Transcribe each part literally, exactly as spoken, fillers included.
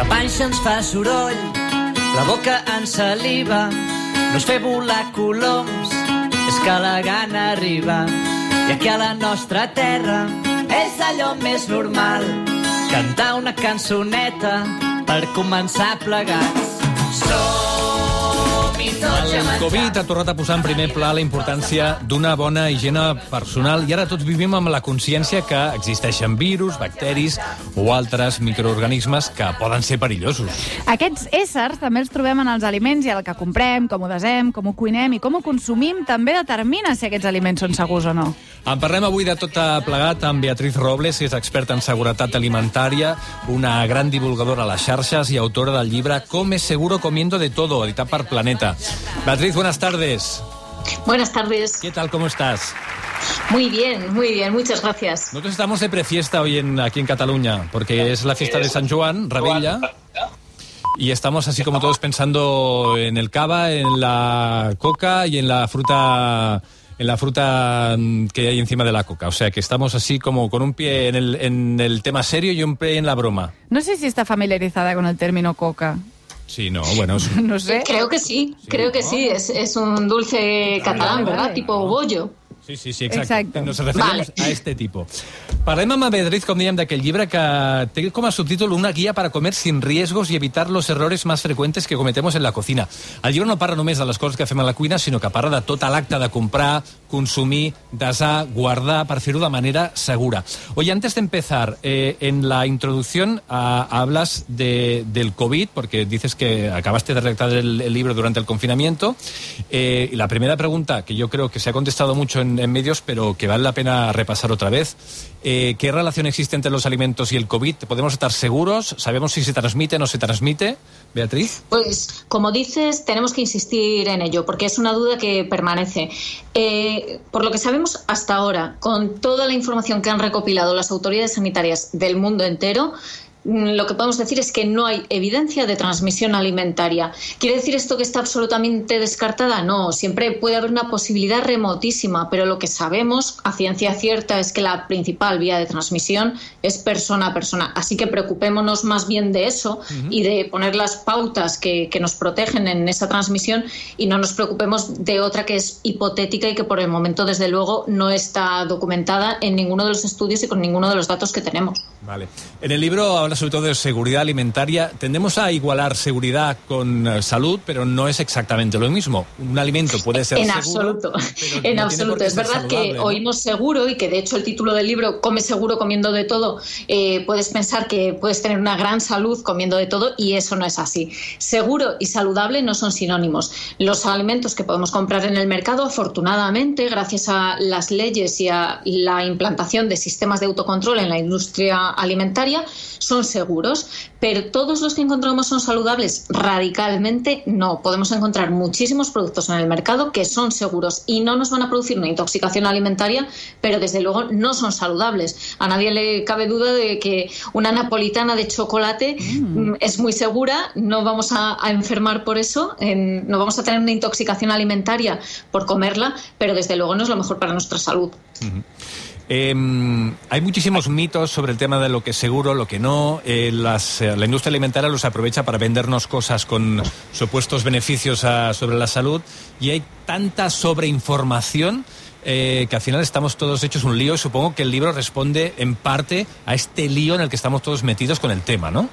panxa ens fa soroll, la boca ens saliva, no es fer volar coloms, és que la gana arriba. I aquí a la nostra terra és allò més normal, cantar una cançoneta per començar plegats. Som-hi tots a menjar. El Covid ha tornat a posar en primer pla la importància d'una bona higiene personal i ara tots vivim amb la consciència que existeixen virus, bacteris o altres microorganismes que poden ser perillosos. Aquests éssers també els trobem en els aliments i el que comprem, com ho desem, com ho cuinem i com ho consumim també determina si aquests aliments són segurs o no. En parlem avui de tot plegat amb Beatriz Robles, que és experta en seguretat alimentària, una gran divulgadora a les xarxes i autora del llibre Com es seguro comiendo de todo, editat per Planeta. Beatriz, buenas tardes. Buenas tardes. ¿Qué tal? ¿Cómo estás? Muy bien, muy bien, muchas gracias. Nosotros estamos de prefiesta hoy en, aquí en Cataluña, porque es la fiesta de San Joan, Rebella, y estamos así como todos pensando en el cava, en la coca y en la fruta... en la fruta que hay encima de la coca. O sea, que estamos así como con un pie en el, en el tema serio y un pie en la broma. No sé si está familiarizada con el término coca. Sí, no, bueno... Es... no sé. Creo que sí, sí creo que ¿no? sí. Es, es un dulce catalán, ¿verdad? Vale. Tipo bollo. Sí, sí, sí, exacte. Exacte. Nos referimos vale. a este tipo. Parlem amb Beatriz, com dèiem, d'aquell llibre que té com a subtítol Una guía para comer sin riesgos y evitar los errores más frecuentes que cometemos en la cocina. El llibre no parla només de les coses que fem a la cuina, sinó que parla de tot l'acte de comprar, consumir, desar, guardar, per fer-ho de manera segura. Oye, antes de empezar, eh, en la introducción uh, hablas de, del COVID, porque dices que acabaste de redactar el, el libro durante el confinamiento. Eh, y la primera pregunta, que yo creo que se ha contestado mucho en en medios, pero que vale la pena repasar otra vez. Eh, ¿Qué relación existe entre los alimentos y el COVID? ¿Podemos estar seguros? ¿Sabemos si se transmite o no se transmite? Beatriz. Pues, como dices, tenemos que insistir en ello, porque es una duda que permanece. Eh, por lo que sabemos hasta ahora, con toda la información que han recopilado las autoridades sanitarias del mundo entero, lo que podemos decir es que no hay evidencia de transmisión alimentaria. ¿Quiere decir esto que está absolutamente descartada? No, siempre puede haber una posibilidad remotísima, pero lo que sabemos a ciencia cierta es que la principal vía de transmisión es persona a persona. Así que preocupémonos más bien de eso uh-huh. y de poner las pautas que, que nos protegen en esa transmisión y no nos preocupemos de otra que es hipotética y que por el momento, desde luego, no está documentada en ninguno de los estudios y con ninguno de los datos que tenemos. Vale. En el libro habla sobre todo de seguridad alimentaria. Tendemos a igualar seguridad con uh, salud, pero no es exactamente lo mismo. Un alimento puede ser en seguro, absoluto. pero en no absoluto. Es verdad que ¿no? oímos seguro y que de hecho el título del libro, Come seguro comiendo de todo, eh, puedes pensar que puedes tener una gran salud comiendo de todo y eso no es así. Seguro y saludable no son sinónimos. Los alimentos que podemos comprar en el mercado, afortunadamente, gracias a las leyes y a la implantación de sistemas de autocontrol en la industria alimentaria, son seguros, pero todos los que encontramos son saludables. Radicalmente no. Podemos encontrar muchísimos productos en el mercado que son seguros y no nos van a producir una intoxicación alimentaria, pero desde luego no son saludables. A nadie le cabe duda de que una napolitana de chocolate mm. es muy segura, no vamos a, a enfermar por eso, en, no vamos a tener una intoxicación alimentaria por comerla, pero desde luego no es lo mejor para nuestra salud. Mm-hmm. Eh, hay muchísimos mitos sobre el tema de lo que es seguro, lo que no. Eh, las, eh, la industria alimentaria los aprovecha para vendernos cosas con supuestos beneficios a, sobre la salud y hay tanta sobreinformación eh, que al final estamos todos hechos un lío y supongo que el libro responde en parte a este lío en el que estamos todos metidos con el tema, ¿no?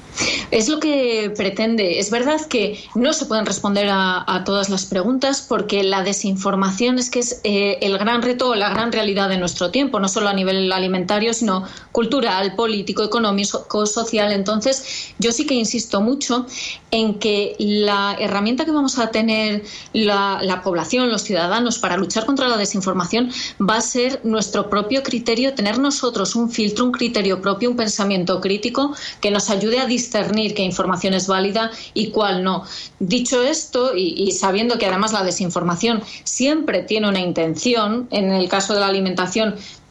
Es lo que pretende. Es verdad que no se pueden responder a, a todas las preguntas porque la desinformación es que es eh, el gran reto o la gran realidad de nuestro tiempo, no solo a nivel alimentario, sino cultural, político, económico, social. Entonces, yo sí que insisto mucho en que la herramienta que vamos a tener la, la población, los ciudadanos, para luchar contra la desinformación va a ser nuestro propio criterio, tener nosotros un filtro, un criterio propio, un pensamiento crítico que nos ayude a discernir qué información es válida y cuál no. Dicho esto, y, y sabiendo que además la desinformación siempre tiene una intención, en el caso de la alimentación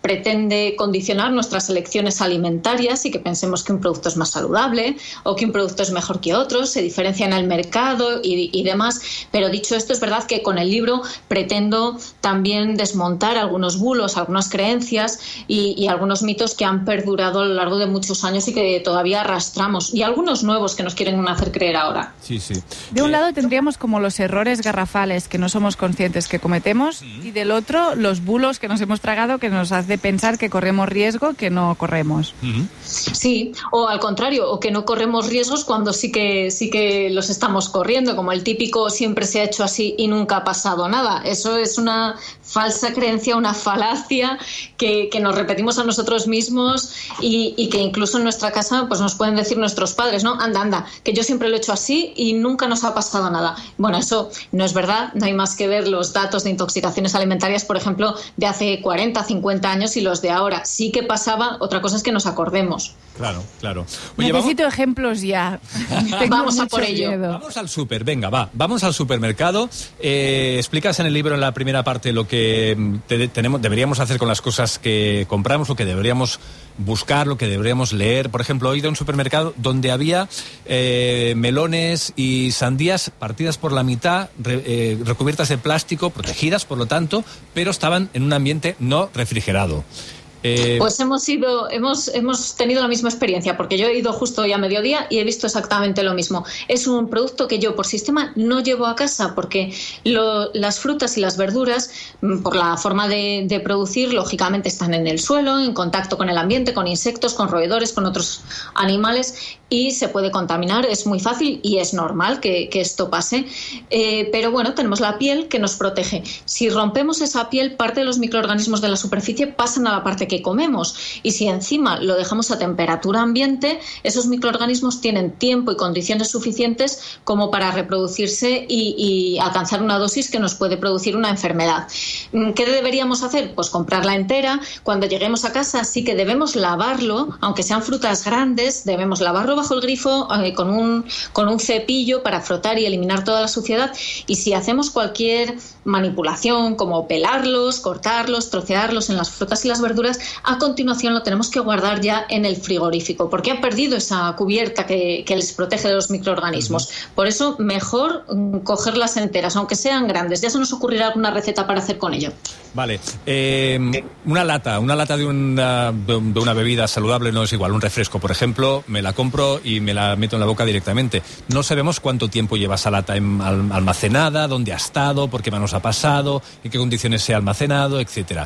pretende condicionar nuestras elecciones alimentarias y que pensemos que un producto es más saludable o que un producto es mejor que otro, se diferencia en el mercado y, y demás. Pero dicho esto, es verdad que con el libro pretendo también desmontar algunos bulos, algunas creencias y, y algunos mitos que han perdurado a lo largo de muchos años y que todavía arrastramos, y algunos nuevos que nos quieren hacer creer ahora. Sí, sí. De un eh... lado tendríamos como los errores garrafales que no somos conscientes que cometemos, sí. Y del otro los bulos que nos hemos tragado que nos hace pensar que corremos riesgo que no corremos. Uh-huh. Sí, o al contrario, o que no corremos riesgos cuando sí que sí que los estamos corriendo, como el típico siempre se ha hecho así y nunca ha pasado nada. Eso es una falsa creencia, una falacia que, que nos repetimos a nosotros mismos y, y que incluso en nuestra casa pues nos pueden decir nuestros padres, ¿no? Anda, anda, que yo siempre lo he hecho así y nunca nos ha pasado nada. Bueno, eso no es verdad, no hay más que ver los datos de intoxicaciones alimentarias, por ejemplo, de hace cuarenta, cincuenta años y los de ahora. Sí que pasaba, otra cosa es que nos acordemos. Claro, claro. Oye, necesito vamos... ejemplos ya. Vamos a por ello. Miedo. Vamos al súper, venga, va. Vamos al supermercado. Eh, explicas en el libro, en la primera parte, lo que te, tenemos, deberíamos hacer con las cosas que compramos, lo que deberíamos buscar, lo que deberíamos leer. Por ejemplo, hoy he ido a un supermercado donde había eh, melones y sandías partidas por la mitad, re, eh, recubiertas de plástico, protegidas, por lo tanto, pero estaban en un ambiente no refrigerado. Eh... Pues hemos ido, hemos, hemos tenido la misma experiencia, porque yo he ido justo hoy a mediodía y he visto exactamente lo mismo. Es un producto que yo por sistema no llevo a casa, porque lo, las frutas y las verduras, por la forma de, de producir, lógicamente están en el suelo, en contacto con el ambiente, con insectos, con roedores, con otros animales, y se puede contaminar. Es muy fácil y es normal que, que esto pase, eh, pero bueno, tenemos la piel que nos protege. Si rompemos esa piel, parte de los microorganismos de la superficie pasan a la parte que comemos, y si encima lo dejamos a temperatura ambiente, esos microorganismos tienen tiempo y condiciones suficientes como para reproducirse y, y alcanzar una dosis que nos puede producir una enfermedad. ¿Qué deberíamos hacer? Pues comprarla entera. Cuando lleguemos a casa sí que debemos lavarlo, aunque sean frutas grandes, debemos lavarlo bajo el grifo eh, con un, con un cepillo para frotar y eliminar toda la suciedad. Y si hacemos cualquier manipulación, como pelarlos, cortarlos, trocearlos en las frutas y las verduras, a continuación lo tenemos que guardar ya en el frigorífico, porque han perdido esa cubierta que, que les protege de los microorganismos. Por eso, mejor mm, cogerlas enteras, aunque sean grandes. Ya se nos ocurrirá alguna receta para hacer con ello. Vale. Eh, una lata, una lata de una, de una bebida saludable no es igual. Un refresco, por ejemplo, me la compro y me la meto en la boca directamente. No sabemos cuánto tiempo lleva esa lata almacenada, dónde ha estado, por qué manos ha pasado, en qué condiciones se ha almacenado, etcétera.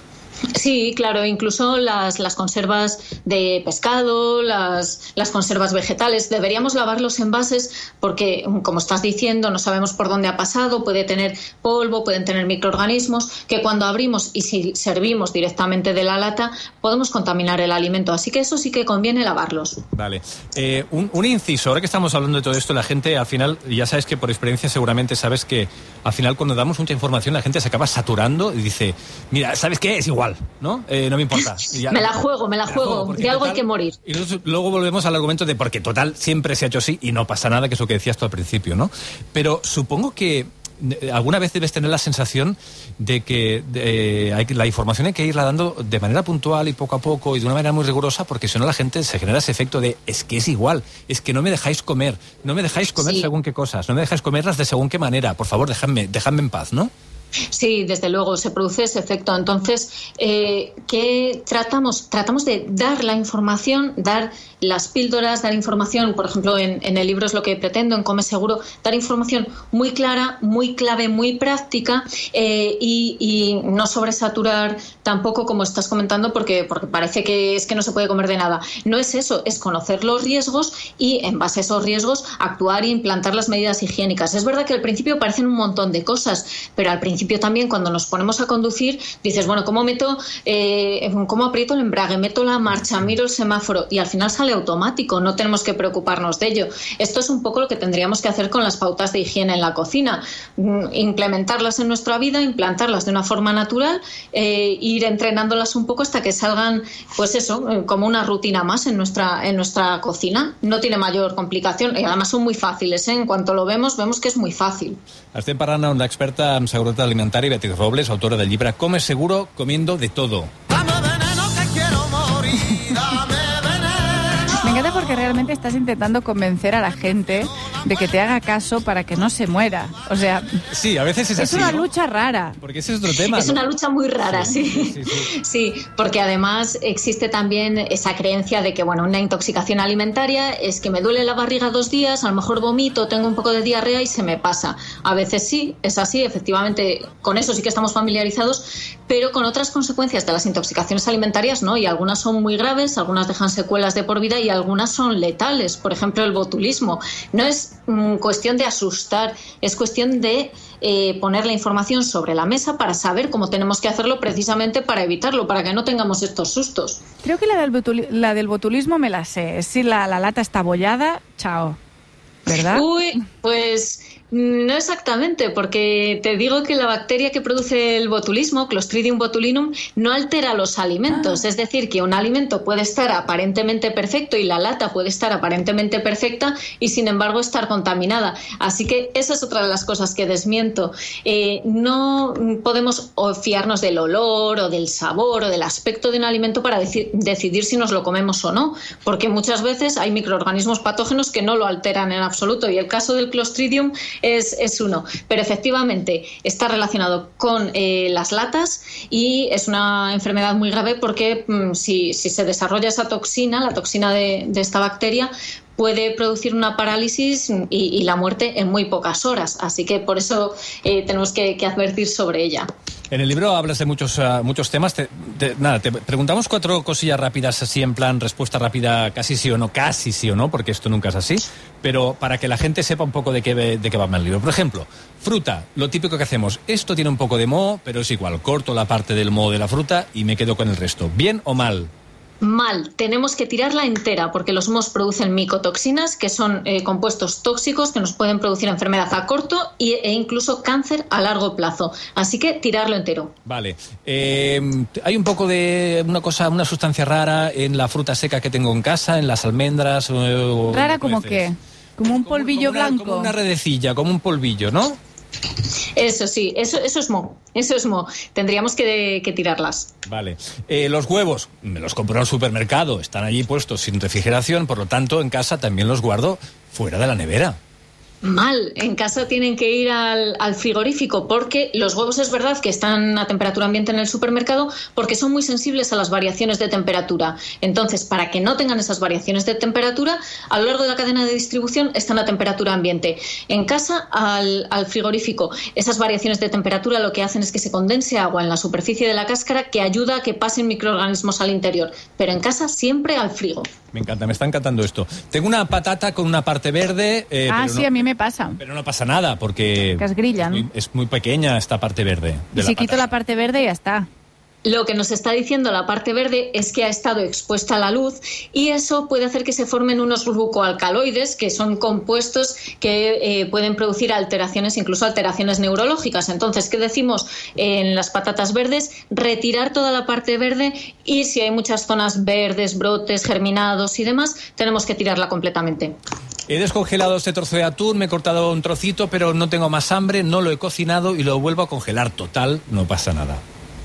Sí, claro, incluso las, las conservas de pescado, las, las conservas vegetales, deberíamos lavar los envases porque, como estás diciendo, no sabemos por dónde ha pasado, puede tener polvo, pueden tener microorganismos, que cuando abrimos y si servimos directamente de la lata, podemos contaminar el alimento, así que eso sí que conviene lavarlos. Vale, eh, un, un inciso, ahora que estamos hablando de todo esto, la gente al final, ya sabes que por experiencia seguramente sabes que al final cuando damos mucha información la gente se acaba saturando y dice, mira, ¿sabes qué? Es igual, ¿no? Eh, no me importa. Ya, me la juego, me la, me la juego, juego de algo total, hay que morir. Y luego volvemos al argumento de porque total siempre se ha hecho así y no pasa nada, que es lo que decías tú al principio, ¿no? Pero supongo que alguna vez debes tener la sensación de que de, hay, la información hay que irla dando de manera puntual y poco a poco y de una manera muy rigurosa, porque si no la gente se genera ese efecto de es que es igual, es que no me dejáis comer, no me dejáis comer sí. según qué cosas, no me dejáis comerlas de según qué manera, por favor, dejadme, dejadme en paz, ¿no? Sí, desde luego, se produce ese efecto. Entonces, eh, ¿qué tratamos? Tratamos de dar la información, dar las píldoras, dar información, por ejemplo, en, en el libro es lo que pretendo, en Come Seguro, dar información muy clara, muy clave, muy práctica eh, y, y no sobresaturar tampoco, como estás comentando, porque, porque parece que es que no se puede comer de nada. No es eso, es conocer los riesgos y, en base a esos riesgos, actuar e implantar las medidas higiénicas. Es verdad que al principio parecen un montón de cosas, pero al principio también cuando nos ponemos a conducir dices, bueno, ¿cómo meto, eh, cómo aprieto el embrague, meto la marcha, miro el semáforo y al final sale automático, no tenemos que preocuparnos de ello. Esto es un poco lo que tendríamos que hacer con las pautas de higiene en la cocina, implementarlas en nuestra vida, implantarlas de una forma natural, eh, ir entrenándolas un poco hasta que salgan, pues eso, como una rutina más en nuestra, en nuestra cocina. No tiene mayor complicación y además son muy fáciles, ¿eh? En cuanto lo vemos, vemos que es muy fácil. Estem parlant amb l'experta en seguretat alimentària, Beatriz Robles, autora del llibre Com és seguro comiendo de todo. que realmente estás intentando convencer a la gente de que te haga caso para que no se muera. O sea, sí, a veces es, es así, una ¿no? lucha rara. Porque ese es otro tema. Es ¿no? una lucha muy rara, sí. Sí, sí, sí. Sí, porque además existe también esa creencia de que, bueno, una intoxicación alimentaria es que me duele la barriga dos días, a lo mejor vomito, tengo un poco de diarrea y se me pasa. A veces sí, es así, efectivamente, con eso sí que estamos familiarizados, pero con otras consecuencias de las intoxicaciones alimentarias no, y algunas son muy graves, algunas dejan secuelas de por vida y algunas son letales. Por ejemplo, el botulismo. No es mm, cuestión de asustar, es cuestión de eh, poner la información sobre la mesa para saber cómo tenemos que hacerlo precisamente para evitarlo, para que no tengamos estos sustos. Creo que la del, botul- la del botulismo me la sé. Si la, la lata está abollada, chao. ¿Verdad? Uy, pues no exactamente, porque te digo que la bacteria que produce el botulismo, Clostridium botulinum, no altera los alimentos. Ah. Es decir, que un alimento puede estar aparentemente perfecto y la lata puede estar aparentemente perfecta y sin embargo estar contaminada. Así que esa es otra de las cosas que desmiento. Eh, no podemos fiarnos del olor o del sabor o del aspecto de un alimento para deci- decidir si nos lo comemos o no, porque muchas veces hay microorganismos patógenos que no lo alteran en absoluto y el caso del Clostridium Es, es uno, pero efectivamente está relacionado con eh, las latas y es una enfermedad muy grave porque mmm, si, si se desarrolla esa toxina, la toxina de, de esta bacteria, puede producir una parálisis y, y la muerte en muy pocas horas. Así que por eso eh, tenemos que, que advertir sobre ella. En el libro hablas de muchos uh, muchos temas. Te, te, nada, te preguntamos cuatro cosillas rápidas, así en plan respuesta rápida, casi sí o no, casi sí o no, porque esto nunca es así, pero para que la gente sepa un poco de qué, de qué va el libro. Por ejemplo, fruta, lo típico que hacemos. Esto tiene un poco de moho, pero es igual. Corto la parte del moho de la fruta y me quedo con el resto. ¿Bien o mal? Mal, tenemos que tirarla entera porque los mohos producen micotoxinas, que son eh, compuestos tóxicos que nos pueden producir enfermedad a corto y, e incluso cáncer a largo plazo. Así que tirarlo entero. Vale. Eh, hay un poco de una cosa, una sustancia rara en la fruta seca que tengo en casa, en las almendras. O, ¿Rara como qué? Como un polvillo como, como una, blanco. Como una redecilla, como un polvillo, ¿no? Eso sí, eso, eso es moho, eso es moho. Tendríamos que, que tirarlas. Vale. Eh, los huevos, me los compro en el supermercado, están allí puestos sin refrigeración, por lo tanto en casa también los guardo fuera de la nevera. Mal, en casa tienen que ir al, al frigorífico porque los huevos es verdad que están a temperatura ambiente en el supermercado porque son muy sensibles a las variaciones de temperatura. Entonces, para que no tengan esas variaciones de temperatura, a lo largo de la cadena de distribución están a temperatura ambiente. En casa, al, al frigorífico, esas variaciones de temperatura lo que hacen es que se condense agua en la superficie de la cáscara que ayuda a que pasen microorganismos al interior. Pero en casa siempre al frigo. Me encanta, me está encantando esto. Tengo una patata con una parte verde. Eh, ah, pero sí, no, a mí me pasa. Pero no pasa nada porque que es grilla, ¿no? es, muy, es muy pequeña esta parte verde. De y si quito la parte verde ya está. Lo que nos está diciendo la parte verde es que ha estado expuesta a la luz y eso puede hacer que se formen unos glucoalcaloides, que son compuestos que eh, pueden producir alteraciones, incluso alteraciones neurológicas. Entonces, ¿qué decimos en las patatas verdes? Retirar toda la parte verde y si hay muchas zonas verdes, brotes, germinados y demás, tenemos que tirarla completamente. He descongelado este trozo de atún, me he cortado un trocito, pero no tengo más hambre, no lo he cocinado y lo vuelvo a congelar. Total, no pasa nada.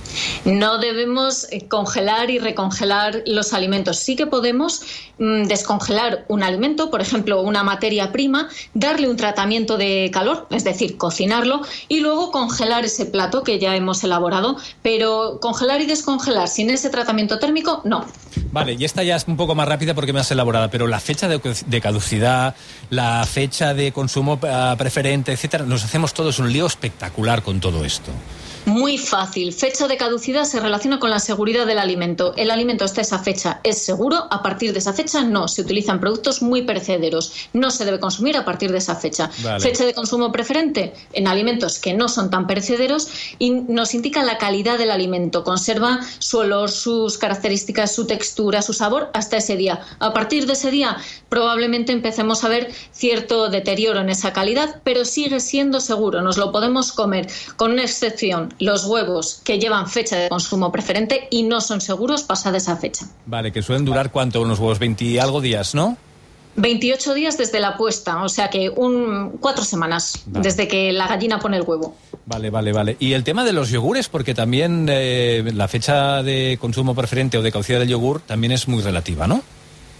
No debemos congelar y recongelar los alimentos. Sí que podemos mmm, descongelar un alimento, por ejemplo, una materia prima, darle un tratamiento de calor, es decir, cocinarlo, y luego congelar ese plato que ya hemos elaborado. Pero congelar y descongelar sin ese tratamiento térmico, no. Vale, y esta ya es un poco más rápida porque me has elaborada, pero la fecha de, de caducidad, la fecha de consumo uh, preferente, etcétera, nos hacemos todos un lío espectacular con todo esto. Muy fácil. Fecha de caducidad se relaciona con la seguridad del alimento. El alimento hasta esa fecha es seguro, a partir de esa fecha no. Se utilizan productos muy perecederos. No se debe consumir a partir de esa fecha. Vale. Fecha de consumo preferente en alimentos que no son tan perecederos y nos indica la calidad del alimento. Conserva su olor, sus características, su textura, su sabor hasta ese día. A partir de ese día probablemente empecemos a ver cierto deterioro en esa calidad, pero sigue siendo seguro. Nos lo podemos comer, con una excepción. Los huevos que llevan fecha de consumo preferente y no son seguros pasada esa fecha. Vale, que suelen durar ¿cuánto? Unos huevos veinte y algo días, ¿no? veintiocho días desde la puesta, o sea que un cuatro semanas vale. Desde que la gallina pone el huevo. Vale, vale, vale. Y el tema de los yogures, porque también eh, la fecha de consumo preferente o de caducidad del yogur también es muy relativa, ¿no?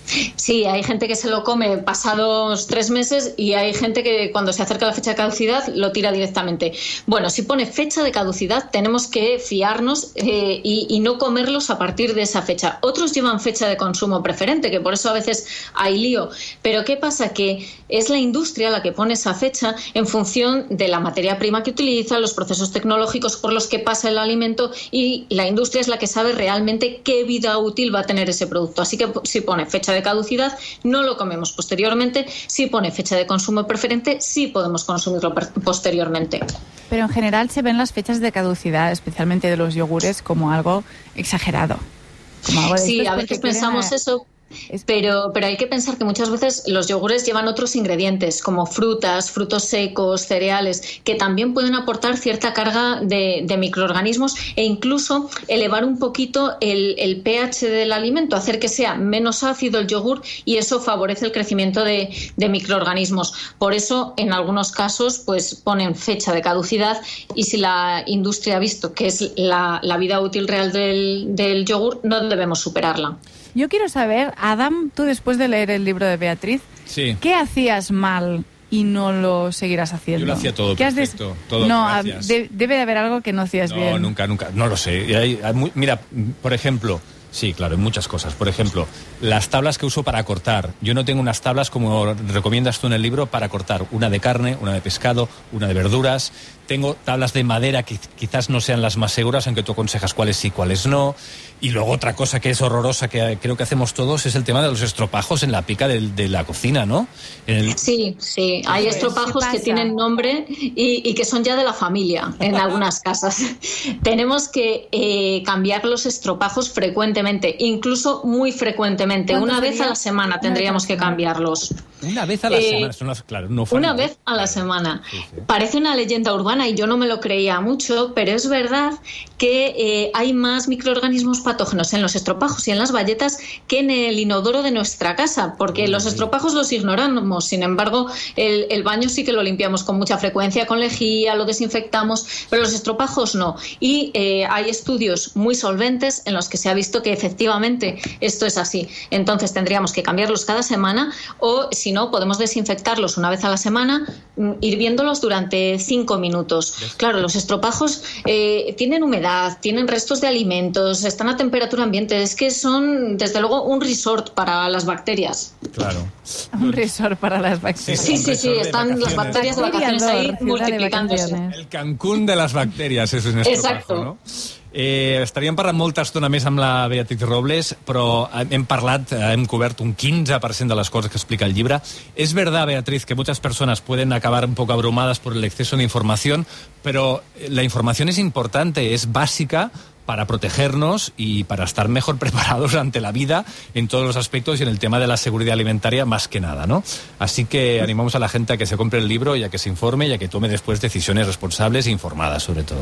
Sí, hay gente que se lo come pasados tres meses y hay gente que cuando se acerca la fecha de caducidad lo tira directamente. Bueno, si pone fecha de caducidad tenemos que fiarnos eh, y, y no comerlos a partir de esa fecha. Otros llevan fecha de consumo preferente, que por eso a veces hay lío. Pero ¿qué pasa? Que es la industria la que pone esa fecha en función de la materia prima que utiliza, los procesos tecnológicos por los que pasa el alimento, y la industria es la que sabe realmente qué vida útil va a tener ese producto. Así que si pone fecha de caducidad, no lo comemos posteriormente. Si pone fecha de consumo preferente, sí podemos consumirlo posteriormente. Pero en general se ven las fechas de caducidad, especialmente de los yogures, como algo exagerado. Como algo de sí, a veces pensamos a... eso. Pero, pero hay que pensar que muchas veces los yogures llevan otros ingredientes, como frutas, frutos secos, cereales, que también pueden aportar cierta carga de, de microorganismos e incluso elevar un poquito el, el pH del alimento, hacer que sea menos ácido el yogur, y eso favorece el crecimiento de, de microorganismos. Por eso, en algunos casos, pues ponen fecha de caducidad, y si la industria ha visto que es la, la vida útil real del, del yogur, no debemos superarla. Yo quiero saber, Adam, tú después de leer el libro de Beatriz, sí. ¿qué hacías mal y no lo seguirás haciendo? Yo lo hacía todo ¿Qué perfecto. Des... Todo, no, gracias. De, debe de haber algo que no hacías no, bien. No, nunca, nunca. No lo sé. Hay, hay muy, mira, por ejemplo... Sí, claro, en muchas cosas. Por ejemplo, las tablas que uso para cortar. Yo no tengo unas tablas como recomiendas tú en el libro para cortar. Una de carne, una de pescado, una de verduras. Tengo tablas de madera que quizás no sean las más seguras, aunque tú aconsejas cuáles sí, cuáles no. Y luego otra cosa que es horrorosa, que creo que hacemos todos, es el tema de los estropajos en la pica de, de la cocina, ¿no? En el... Sí, sí. Hay estropajos que tienen nombre y, y que son ya de la familia en algunas casas. Tenemos que eh, cambiar los estropajos frecuentemente, incluso muy frecuentemente. Una vez a la semana tendríamos que cambiarlos. Una vez a la eh, semana, son las, claro, no Una vez a la semana. Sí, sí. Parece una leyenda urbana y yo no me lo creía mucho, pero es verdad que eh, hay más microorganismos patógenos en los estropajos y en las bayetas que en el inodoro de nuestra casa, porque los estropajos los ignoramos. Sin embargo, el, el baño sí que lo limpiamos con mucha frecuencia, con lejía, lo desinfectamos, pero los estropajos no. Y eh, hay estudios muy solventes en los que se ha visto que efectivamente esto es así. Entonces tendríamos que cambiarlos cada semana, o si no, podemos desinfectarlos una vez a la semana, hirviéndolos durante cinco minutos. Claro, los estropajos eh, tienen humedad, tienen restos de alimentos, están a temperatura ambiente. Es que son, desde luego, un resort para las bacterias. Claro. Un resort para las bacterias. Sí, sí, sí, están las bacterias de vacaciones ahí multiplicándose. El Cancún de las bacterias és un estropajo, Exacto. no? Eh, estaríem parlant molta estona més amb la Beatriz Robles, però hem parlat, hem cobert un quinze per cent de las cosas que explica el libro. Es verdad, Beatriz, que muchas personas pueden acabar un poco abrumadas por el exceso de información, pero la información es importante, es básica para protegernos y para estar mejor preparados ante la vida en todos los aspectos, y en el tema de la seguridad alimentaria más que nada, ¿no? Así que animamos a la gente a que se compre el libro y a que se informe y a que tome después decisiones responsables e informadas, sobre todo.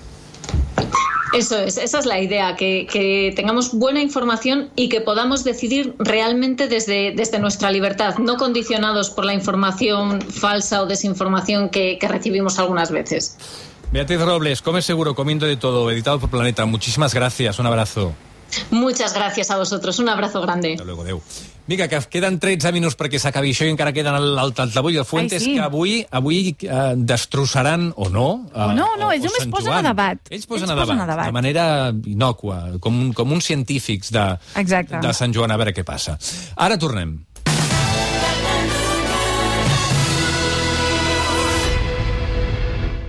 Eso es, esa es la idea, que, que tengamos buena información y que podamos decidir realmente desde, desde nuestra libertad, no condicionados por la información falsa o desinformación que, que recibimos algunas veces. Beatriz Robles, Come Seguro, comiendo de todo, editado por Planeta. Muchísimas gracias, un abrazo. Muchas gracias a vosotros, un abrazo grande. Hasta luego, adeu. Mica, que queden tretze minuts perquè s'acabi això i encara queden l'Altavull i el Fuentes, Ai, sí. que avui avui uh, destrossaran o no. Uh, o no, no, o, ells o només Sant posen Joan. a debat. Ells posen, ells a, posen debat, a debat, de manera innòcua, com, com uns científics de, Exacte. de Sant Joan, a veure què passa. Ara tornem.